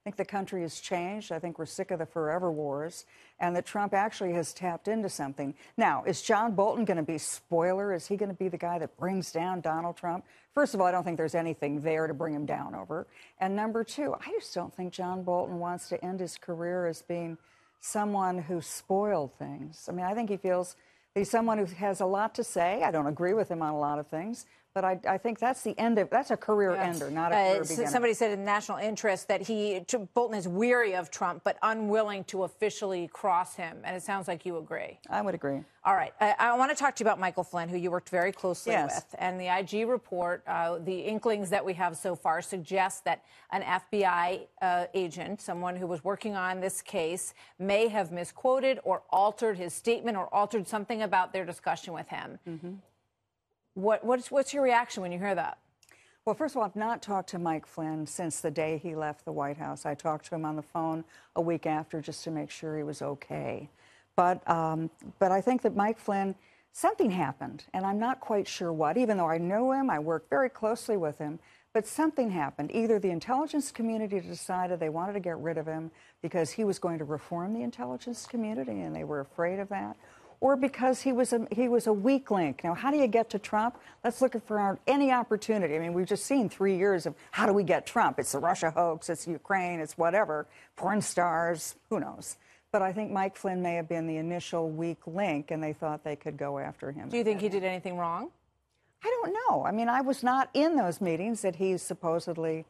think the country has changed. I think we're sick of the forever wars, and that Trump actually has tapped into something. Now, is John Bolton going to be spoiler? Is he going to be the guy that brings down Donald Trump? First of all, I don't think there's anything there to bring him down over. And number two, I just don't think John Bolton wants to end his career as being someone who spoiled things. I mean, I think he feels he's someone who has a lot to say. I don't agree with him on a lot of things, but I think that's the end of, that's a career ender, not a career beginner. Somebody said in national interest that Bolton is weary of Trump, but unwilling to officially cross him. And it sounds like you agree. I would agree. All right. I want to talk to you about Michael Flynn, who you worked very closely with. And the IG report, the inklings that we have so far suggest that an FBI agent, someone who was working on this case, may have misquoted or altered his statement or altered something about their discussion with him. Mm-hmm. What's your reaction when you hear that? Well, first of all, I've not talked to Mike Flynn since the day he left the White House. I talked to him on the phone a week after just to make sure he was okay. But I think that Mike Flynn, something happened, and I'm not quite sure what. Even though I know him, I worked very closely with him, but something happened. Either the intelligence community decided they wanted to get rid of him because he was going to reform the intelligence community, and they were afraid of that, or because he was a weak link. Now, how do you get to Trump? Let's look for any opportunity. I mean, we've just seen 3 years of how do we get Trump? It's the Russia hoax, it's Ukraine, it's whatever, porn stars, who knows? But I think Mike Flynn may have been the initial weak link, and they thought they could go after him. Do you think he did anything wrong? I don't know. I mean, I was not in those meetings that he supposedly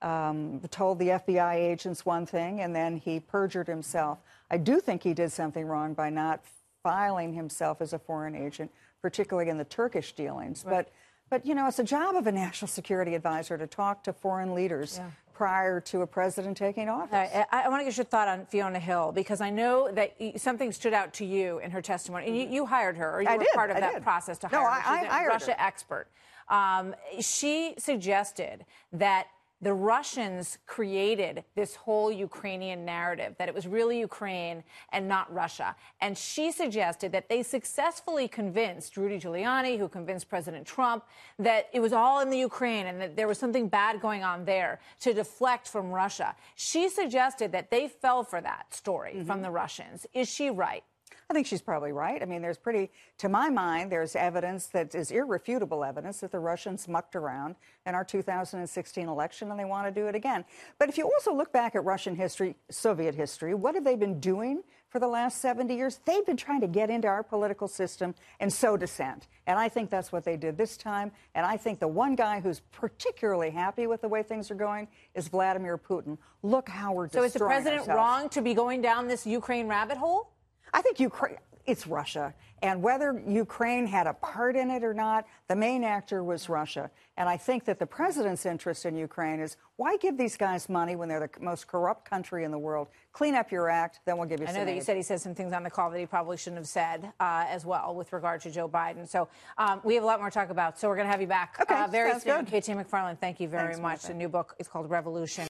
told the FBI agents one thing, and then he perjured himself. I do think he did something wrong by not filing himself as a foreign agent, particularly in the Turkish dealings. Right. But you know, it's a job of a national security advisor to talk to foreign leaders prior to a president taking office. I want to get your thought on Fiona Hill, because I know that something stood out to you in her testimony. And you hired her, or you were part of that process to hire her. She's a Russia expert. She suggested that the Russians created this whole Ukrainian narrative, that it was really Ukraine and not Russia. And she suggested that they successfully convinced Rudy Giuliani, who convinced President Trump, that it was all in the Ukraine and that there was something bad going on there to deflect from Russia. She suggested that they fell for that story from the Russians. Is she right? I think she's probably right. I mean, to my mind, there's evidence that is irrefutable evidence that the Russians mucked around in our 2016 election, and they want to do it again. But if you also look back at Russian history, Soviet history, what have they been doing for the last 70 years? They've been trying to get into our political system and sow dissent. And I think that's what they did this time. And I think the one guy who's particularly happy with the way things are going is Vladimir Putin. Look how we're destroying ourselves. So is the president wrong to be going down this Ukraine rabbit hole? I think it's Russia. And whether Ukraine had a part in it or not, the main actor was Russia. And I think that the president's interest in Ukraine is, why give these guys money when they're the most corrupt country in the world? Clean up your act, then we'll give you some aid. I know that you said he said some things on the call that he probably shouldn't have said as well with regard to Joe Biden. So we have a lot more to talk about. So we're going to have you back very soon. Good. KT McFarland, thank you very much. The new book is called Revolution.